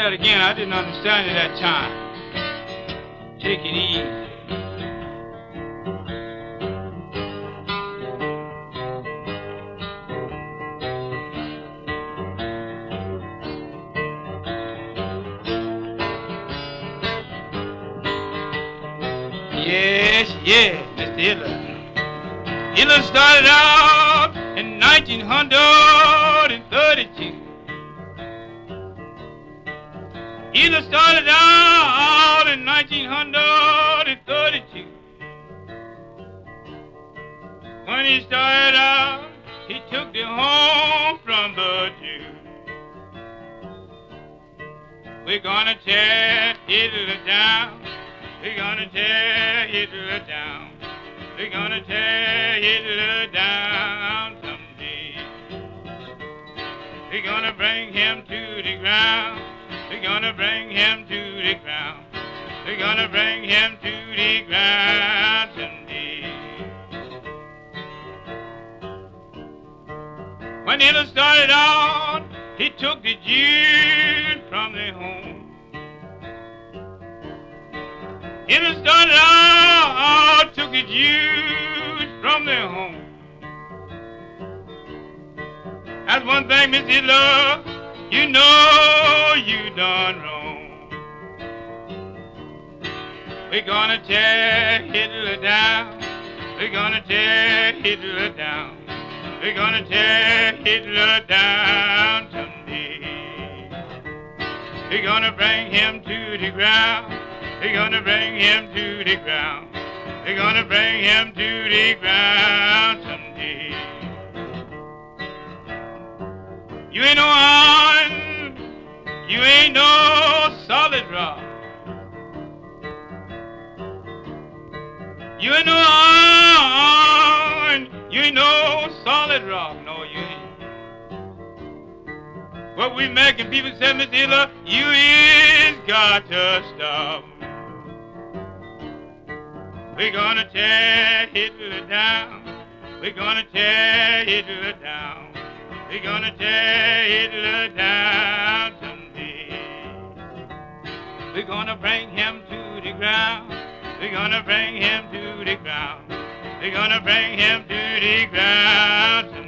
that again. I didn't understand it that time. Take it easy. Yes, Mr. Hitler. Hitler started out in 1932. Hitler started out in 1932. When he started out, he took the home from the Jews. We're gonna tear Hitler down. We're gonna tear Hitler down. We're gonna tear Hitler down someday. We're gonna bring him to the ground. We're gonna bring him to the ground. We're gonna bring him to the ground someday. When Hitler started out, he took the Jews from their home. Hitler started out, took the Jews from their home. That's one thing, Miss Hitler, you know you done wrong. We're gonna tear Hitler down. We're gonna tear Hitler down. We're gonna tear Hitler down someday. We're gonna bring him to the ground. We're gonna bring him to the ground. We're gonna bring him to the ground someday. You ain't no iron, you ain't no solid rock. You ain't no iron, you ain't no solid rock. No, you ain't. What we making people say, Miss Hitler, you is got to stop. We're gonna tear Hitler down. We're gonna tear Hitler down. We're gonna tear Hitler down someday. We're gonna bring him to the ground. We're gonna bring him to the ground. We're gonna bring him to the ground someday.